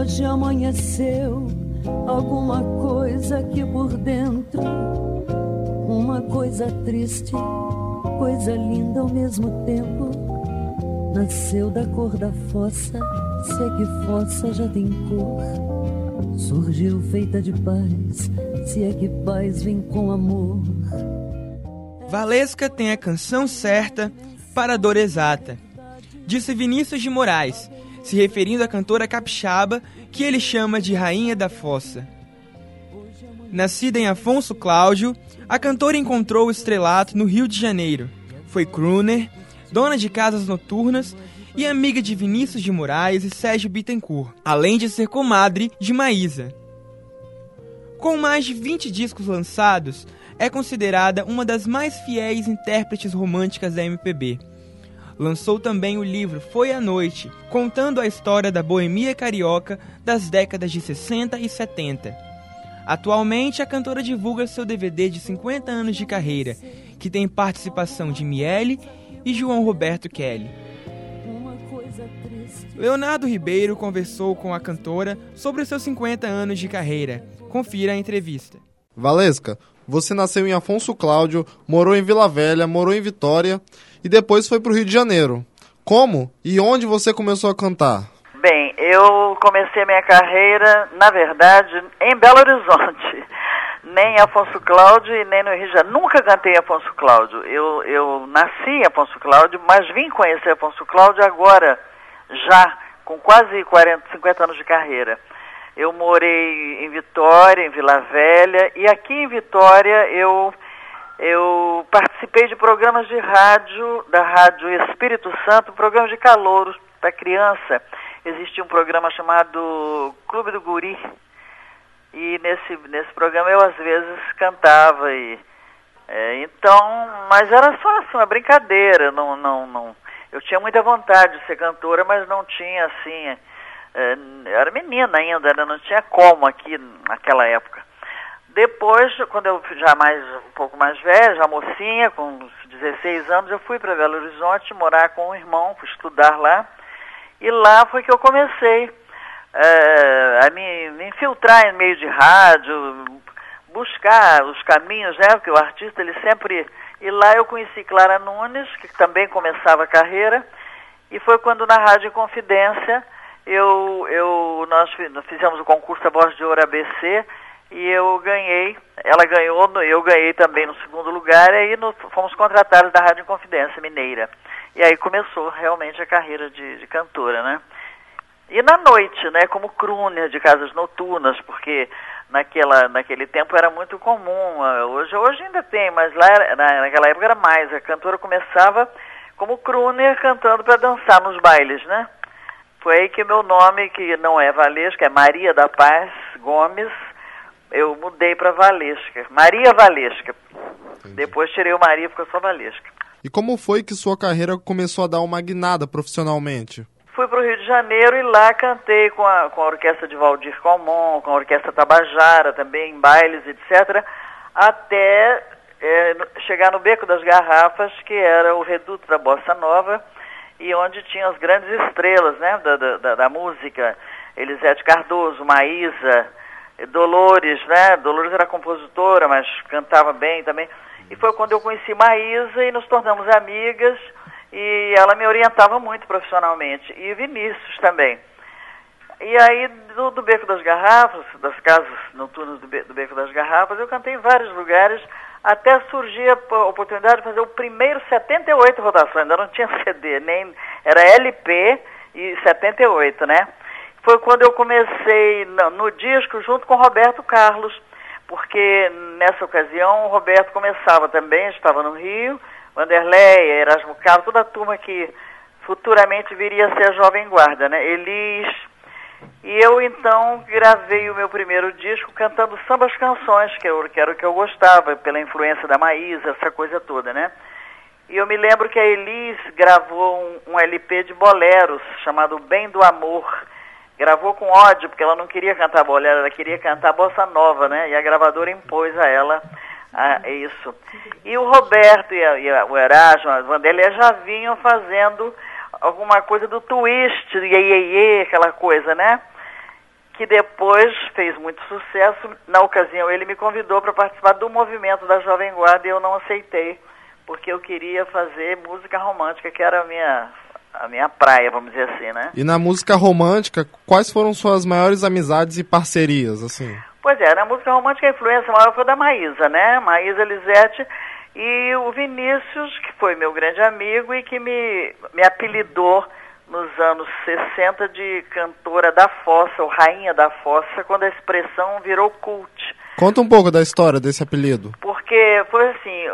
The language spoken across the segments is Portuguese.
Hoje amanheceu alguma coisa aqui por dentro, uma coisa triste, coisa linda ao mesmo tempo. Nasceu da cor da fossa, se é que fossa já tem cor. Surgiu feita de paz, se é que paz vem com amor. Valesca tem a canção certa para a dor exata, disse Vinícius de Moraes, se referindo à cantora capixaba que ele chama de Rainha da Fossa. Nascida em Afonso Cláudio, a cantora encontrou o estrelato no Rio de Janeiro. Foi crooner, dona de casas noturnas e amiga de Vinícius de Moraes e Sérgio Bittencourt, além de ser comadre de Maísa. Com mais de 20 discos lançados, é considerada uma das mais fiéis intérpretes românticas da MPB. Lançou também o livro Foi a Noite, contando a história da boemia carioca das décadas de 60 e 70. Atualmente, a cantora divulga seu DVD de 50 anos de carreira, que tem participação de Miele e João Roberto Kelly. Leonardo Ribeiro conversou com a cantora sobre os seus 50 anos de carreira. Confira a entrevista. Valesca, você nasceu em Afonso Cláudio, morou em Vila Velha, morou em Vitória e depois foi para o Rio de Janeiro. Como e onde você começou a cantar? Bem, eu comecei minha carreira, na verdade, em Belo Horizonte. Nem em Afonso Cláudio e nem no Rio de Janeiro. Nunca cantei em Afonso Cláudio. Eu nasci em Afonso Cláudio, mas vim conhecer Afonso Cláudio agora, já com quase 50 anos de carreira. Eu morei em Vitória, em Vila Velha, e aqui em Vitória eu participei de programas de rádio, da Rádio Espírito Santo, programas de calouros para criança. Existia um programa chamado Clube do Guri, e nesse programa eu às vezes cantava, mas era só assim, uma brincadeira, não, eu tinha muita vontade de ser cantora, mas não tinha assim, era menina ainda, né? Não tinha como aqui naquela época. Depois, quando eu já um pouco mais velha, já mocinha, com uns 16 anos, eu fui para Belo Horizonte morar com um irmão, fui estudar lá, e lá foi que eu comecei a me infiltrar em meio de rádio, buscar os caminhos, né? Porque o artista, ele sempre... E lá eu conheci Clara Nunes, que também começava a carreira, e foi quando na Rádio Confidência nós fizemos o concurso A Voz de Ouro ABC, e eu ganhei, ela ganhou, eu ganhei também no segundo lugar, e aí fomos contratados da Rádio Confidência Mineira. E aí começou realmente a carreira de cantora, né? E na noite, né, como crooner de casas noturnas, porque naquele tempo era muito comum, hoje ainda tem, mas lá naquela época era mais, a cantora começava como crooner cantando para dançar nos bailes, né? Foi aí que meu nome, que não é Valesca, é Maria da Paz Gomes, eu mudei para Valesca, Maria Valesca. Entendi. Depois tirei o Maria e ficou só Valesca. E como foi que sua carreira começou a dar uma guinada profissionalmente? Fui para o Rio de Janeiro e lá cantei com a orquestra de Valdir Calmon, com a orquestra Tabajara também, em bailes, etc., até chegar no Beco das Garrafas, que era o reduto da Bossa Nova, e onde tinha as grandes estrelas, né, da música, Elisete Cardoso, Maísa, Dolores, né? Dolores era compositora, mas cantava bem também. E foi quando eu conheci Maísa e nos tornamos amigas, e ela me orientava muito profissionalmente, e Vinícius também. E aí, do Beco das Garrafas, das casas noturnas do Beco das Garrafas, eu cantei em vários lugares, até surgir a oportunidade de fazer o primeiro 78 rotações, ainda não tinha CD, nem era LP e 78, né? Foi quando eu comecei no disco junto com o Roberto Carlos, porque nessa ocasião o Roberto começava também, estava no Rio, Vanderlei, Erasmo Carlos, toda a turma que futuramente viria a ser a Jovem Guarda, né? Elis. E eu então gravei o meu primeiro disco cantando sambas canções, que era o que eu gostava, pela influência da Maísa, essa coisa toda, né? E eu me lembro que a Elis gravou um LP de boleros, chamado Bem do Amor. Gravou com ódio, porque ela não queria cantar bolero, ela queria cantar bossa nova, né? E a gravadora impôs a ela isso. E o Roberto e o Erasmo, a Vanderlei já vinham fazendo alguma coisa do twist, iê, aquela coisa, né? que depois fez muito sucesso. Na ocasião, ele me convidou para participar do movimento da Jovem Guarda e eu não aceitei, porque eu queria fazer música romântica, que era a minha praia, vamos dizer assim, né? E na música romântica, quais foram suas maiores amizades e parcerias, assim? Pois é, na música romântica a influência maior foi da Maísa, né? Maísa Elisete e o Vinícius, que foi meu grande amigo e que me apelidou nos anos 60 de cantora da fossa, ou rainha da fossa, quando a expressão virou cult. Conta um pouco da história desse apelido. Porque foi assim,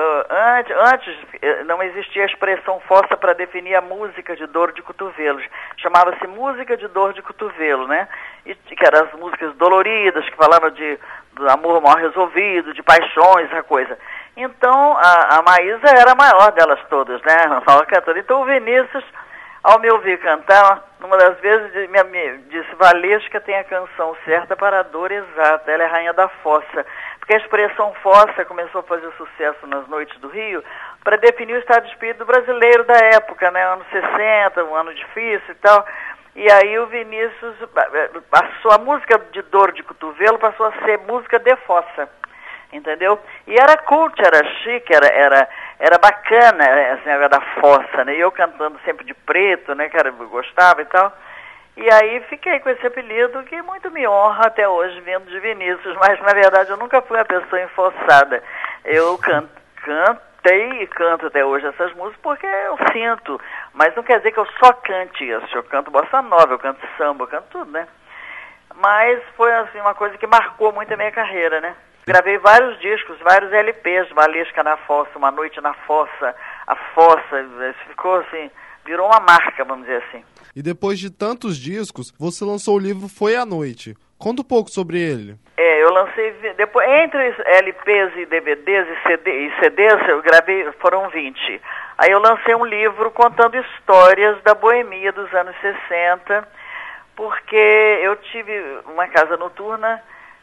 antes não existia a expressão fossa para definir a música de dor de cotovelos. Chamava-se música de dor de cotovelo, né? E que eram as músicas doloridas, que falavam do amor mal resolvido, de paixões, essa coisa. Então, a Maísa era a maior delas todas, né? A maior cantora. Então, o Vinícius, ao me ouvir cantar, numa das vezes me disse: Valesca tem a canção certa para a dor exata, ela é rainha da fossa. Porque a expressão fossa começou a fazer sucesso nas noites do Rio para definir o estado de espírito brasileiro da época, né? Anos 60, um ano difícil e tal. E aí o Vinícius passou, a música de dor de cotovelo passou a ser música de fossa, entendeu? E era cult, era chique, era bacana esse negócio da fossa, né? E eu cantando sempre de preto, né? Que eu gostava e tal. E aí fiquei com esse apelido que muito me honra até hoje, vindo de Vinícius. Mas, na verdade, eu nunca fui uma pessoa enfossada. Eu cantei e canto até hoje essas músicas porque eu sinto. Mas não quer dizer que eu só cante isso. Eu canto bossa nova, eu canto samba, eu canto tudo, né? Mas foi, assim, uma coisa que marcou muito a minha carreira, né? Gravei vários discos, vários LPs, Valesca na Fossa, Uma Noite na Fossa, a Fossa, ficou assim, virou uma marca, vamos dizer assim. E depois de tantos discos, você lançou o livro Foi à Noite. Conta um pouco sobre ele. Eu lancei, depois, entre LPs e DVDs e CDs, eu gravei, foram 20. Aí eu lancei um livro contando histórias da boemia dos anos 60, porque eu tive uma casa noturna,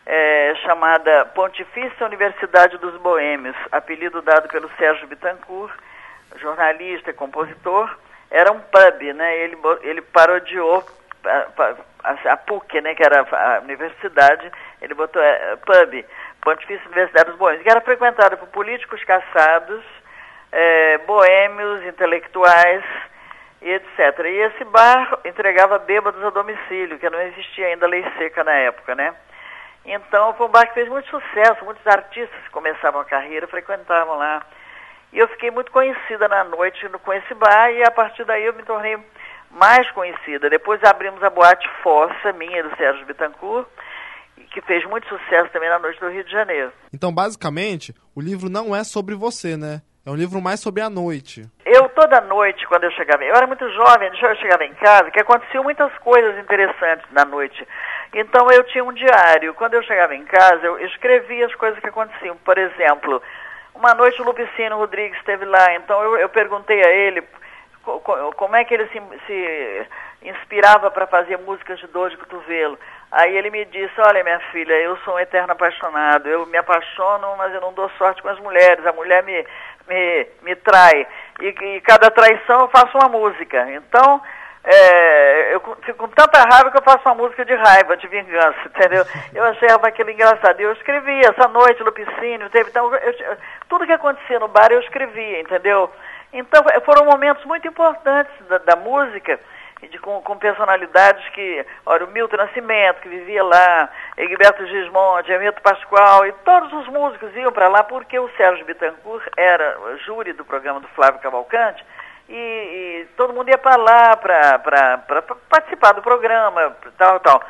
chamada Pontifícia Universidade dos Boêmios, apelido dado pelo Sérgio Bittencourt, jornalista e compositor. Era um pub, né? Ele parodiou a PUC, né? Que era a universidade, ele botou pub, Pontifícia Universidade dos Boêmios, que era frequentada por políticos caçados, boêmios, intelectuais e etc. E esse bar entregava bêbados a domicílio, que não existia ainda lei seca na época, né? Então, foi um bar que fez muito sucesso, muitos artistas que começavam a carreira frequentavam lá. E eu fiquei muito conhecida na noite com esse bar e a partir daí eu me tornei mais conhecida. Depois abrimos a Boate Fossa, minha, do Sérgio Bittencourt, que fez muito sucesso também na noite do Rio de Janeiro. Então, basicamente, o livro não é sobre você, né? É um livro mais sobre a noite. Eu, toda noite, quando eu chegava... Eu era muito jovem, eu chegava em casa, que aconteciam muitas coisas interessantes na noite. Então, eu tinha um diário. Quando eu chegava em casa, eu escrevia as coisas que aconteciam. Por exemplo, uma noite o Lupicínio Rodrigues esteve lá. Então, eu perguntei a ele como é que ele se inspirava para fazer músicas de dor de cotovelo. Aí ele me disse: olha, minha filha, eu sou um eterno apaixonado. Eu me apaixono, mas eu não dou sorte com as mulheres. A mulher me trai. E cada traição eu faço uma música. Então, eu fico com tanta raiva que eu faço uma música de raiva, de vingança, entendeu? Eu achava aquilo engraçado. E eu escrevia, essa noite, Lupicínio, teve... Então, tudo que acontecia no bar eu escrevia, entendeu? Então, foram momentos muito importantes da música, com personalidades que... Olha, o Milton Nascimento, que vivia lá, Egberto Gismonti, Hermeto Pascoal, e todos os músicos iam para lá porque o Sérgio Bittencourt era júri do programa do Flávio Cavalcante, e todo mundo ia para lá para participar do programa, tal.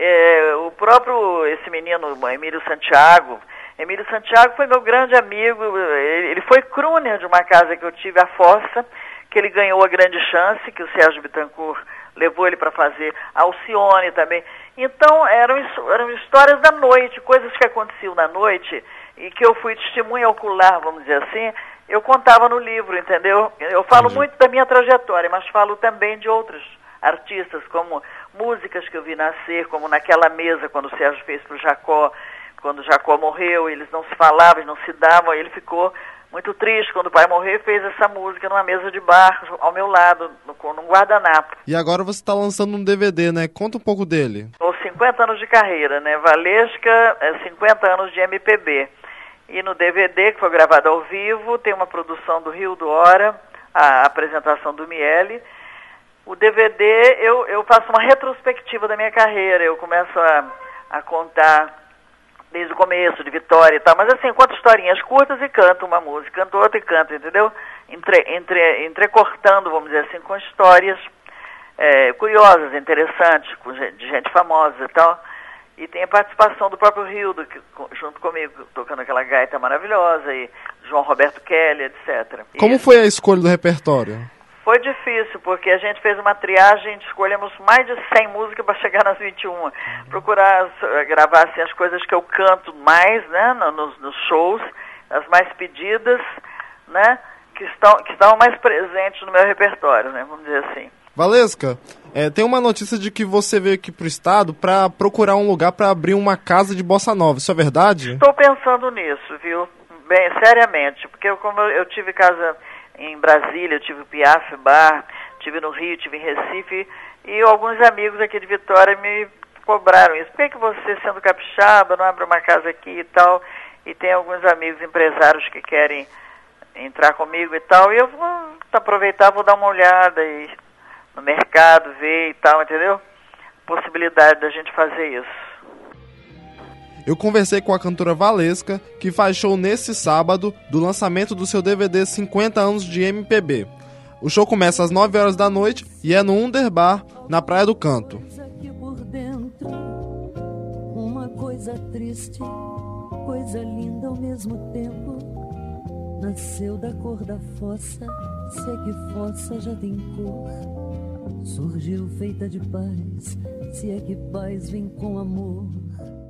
O próprio, esse menino, Emílio Santiago foi meu grande amigo. Ele foi crooner de uma casa que eu tive, a Fossa, que ele ganhou a grande chance, que o Sérgio Bittencourt levou ele para fazer, Alcione também. Então, eram histórias da noite, coisas que aconteciam na noite e que eu fui testemunha ocular, vamos dizer assim, eu contava no livro, entendeu? Eu falo muito da minha trajetória, mas falo também de outros artistas, como músicas que eu vi nascer, como naquela mesa, quando o Sérgio fez para o Jacó, quando o Jacó morreu, eles não se falavam, eles não se davam, ele ficou muito triste quando o pai morreu e fez essa música numa mesa de bar, ao meu lado, num guardanapo. E agora você está lançando um DVD, né? Conta um pouco dele. Ou 50 anos de carreira, né? Valesca, 50 anos de MPB. E no DVD, que foi gravado ao vivo, tem uma produção do Rio do Hora, a apresentação do Miele. O DVD, eu faço uma retrospectiva da minha carreira, eu começo a contar desde o começo, de Vitória e tal, mas assim, conto historinhas curtas e canto uma música, canto outra e canto, entendeu? Entrecortando, vamos dizer assim, com histórias curiosas, interessantes, de gente famosa e tal. E tem a participação do próprio Rildo, junto comigo, tocando aquela gaita maravilhosa, e João Roberto Kelly, etc. Como foi a escolha do repertório? Foi difícil, porque a gente fez uma triagem, escolhemos mais de 100 músicas para chegar nas 21. Procurar gravar assim, as coisas que eu canto mais, né, nos shows, as mais pedidas, né, que estão mais presentes no meu repertório, né, vamos dizer assim. Valesca, tem uma notícia de que você veio aqui pro estado para procurar um lugar para abrir uma casa de bossa nova, isso é verdade? Estou pensando nisso, viu? Bem, seriamente, porque como eu tive casa em Brasília, eu tive o Piaf Bar, tive no Rio, tive em Recife, e alguns amigos aqui de Vitória me cobraram isso. Por que você, sendo capixaba, não abre uma casa aqui e tal? E tem alguns amigos empresários que querem entrar comigo e tal, e eu vou aproveitar, vou dar uma olhada e no mercado, ver e tal, entendeu? Possibilidade da gente fazer isso. Eu conversei com a cantora Valesca, que faz show nesse sábado do lançamento do seu DVD 50 anos de MPB. O show começa às 9 horas da noite e é no Underbar, na Praia do Canto. Aqui por dentro, uma coisa triste, coisa linda ao mesmo tempo. Nasceu da cor da fossa, se é que fossa já tem cor. Surgiu feita de paz, se é que paz vem com amor.